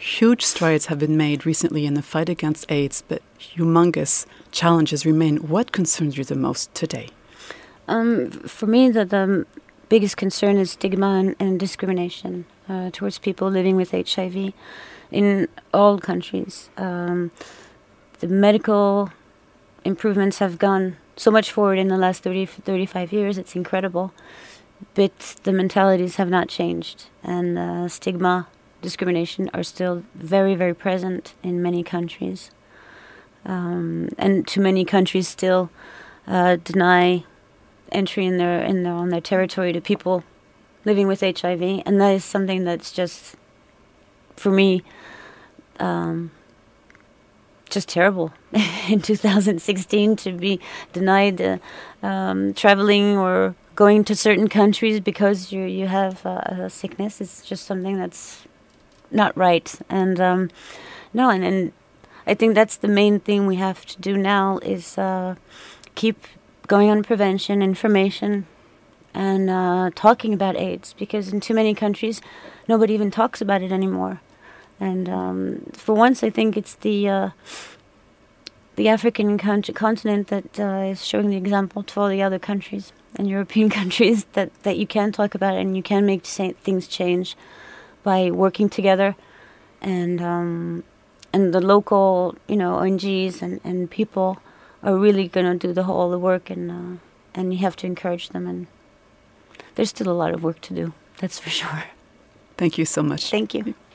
Huge strides have been made recently in the fight against AIDS, but humongous challenges remain. What concerns you the most today? For me, the biggest concern is stigma and discrimination towards people living with HIV in all countries. The medical improvements have gone so much forward in the last 35 years. It's incredible. But the mentalities have not changed. And stigma, discrimination are still very, very present in many countries. And too many countries still deny entry on their territory to people living with HIV. And that is something that's just, for me, just terrible. In 2016, to be denied traveling or going to certain countries because you have a sickness is just something that's not right. And and I think that's the main thing we have to do now is keep going on prevention, information, and talking about AIDS, because in too many countries nobody even talks about it anymore. And for once, I think it's the African continent that is showing the example to all the other countries and European countries that you can talk about it and you can make things change by working together. And the local, ONGs and people are really going to do all the work, and you have to encourage them. And there's still a lot of work to do, that's for sure. Thank you so much. Thank you.